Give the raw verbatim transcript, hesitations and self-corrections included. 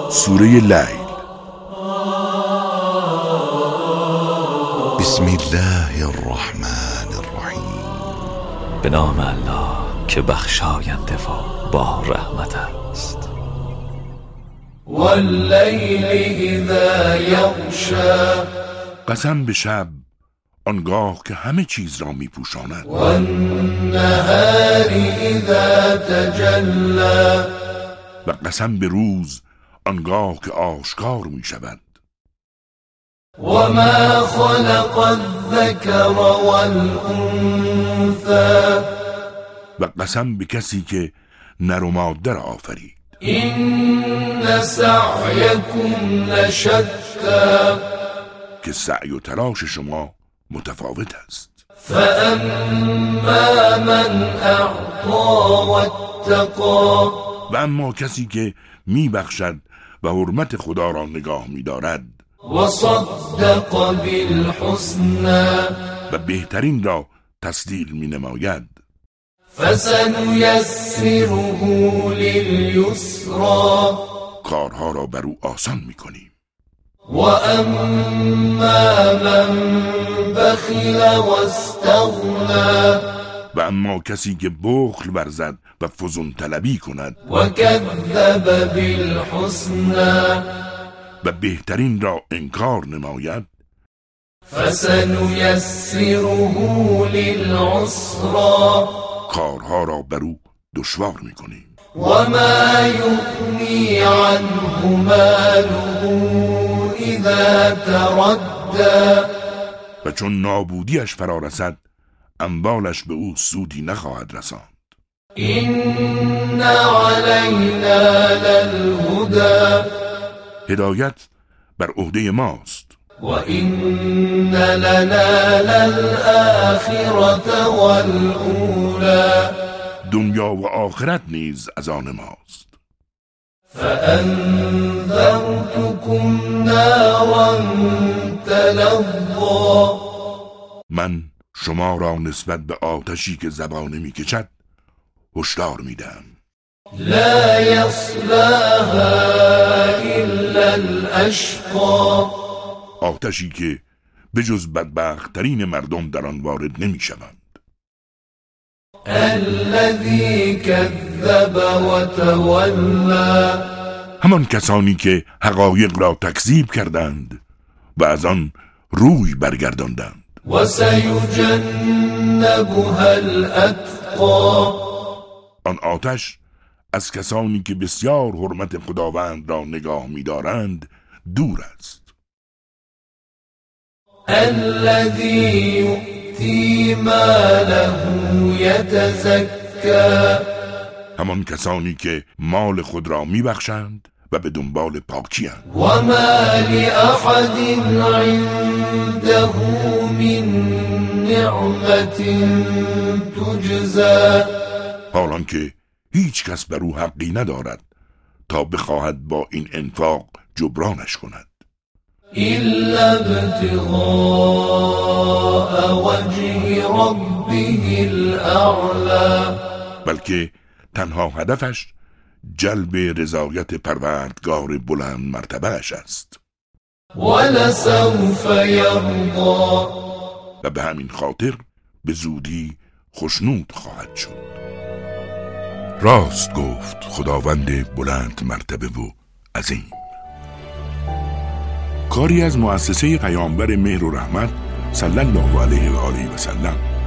سوره لیل. بسم الله الرحمن الرحیم. به نام الله که بخشاینده و با رحمت است. واللیل اذا یغشی. قسم به شب آنگاه که همه چیز را می پوشاند. والنهار اذا تجلی. و قسم به روز آنگاه که آشکار می شود. وما خلق الذکر والانثى. و قسم به کسی که نر و ماده را آفرید. این سعیکم لشتی. که سعی و تلاش شما متفاوت است. فاما من اعطا واتقا. و اما کسی که می بخشد و حرمت خدا را نگاه می دارد و صدق بالحسنى. و بهترین را تصدیق می نماید فسنیسره للیسرا. کارها را بر او آسان می کنیم. و اما من بخل و استغنى. و اما کسی که بخل ورزد و فزون طلبی کند و کذب بالحسنى. و بهترین را انکار نماید فسنیسره للعسرا. کارها را بر او دشوار می کنیم. و ما یغنی عنه ماله اذا تردی. و چون نابودیش فرا رسد اموالش به او سودی نخواهد رساند. این علینا للهدی. هدایت بر عهده ماست. و این لنا للآخرة والأولی. دنیا و آخرت نیز از آن ماست. فانذرتکم نارا تلظی. من شما را نسبت به آتشی که زبانه می کشد هشدار می دهم. لا یصلاها الا الاشقی. آتشی که به جز بدبخت‌ترین مردم در آن وارد نمی شوند. الذی کذب و تولی. همان کسانی که حقایق را تکذیب کردند و از آن روی برگرداندند. و سیجنبها الاتقی. آن آتش از کسانی که بسیار حرمت خداوند را نگاه می دارند دور است. الذی یؤتی ماله یتزکی. همان کسانی که مال خود را می بخشند و به دنبال پاکی اند. و ما لأحد عنده من نعمت تجزی. حالان که هیچ کس بر او حقی ندارد تا بخواهد با این انفاق جبرانش کند. الا ابتغاء وجه ربه الاعلی. بلکه تنها هدفش جلب رضایت پروردگار بلند مرتبهش است. ولسوف یرضی. و به همین خاطر به زودی خشنود خواهد شد. راست گفت خداوند بلند مرتبه و عظیم. کاری از مؤسسه پیامبر مهر و رحمت صلی الله علیه و آله و سلم.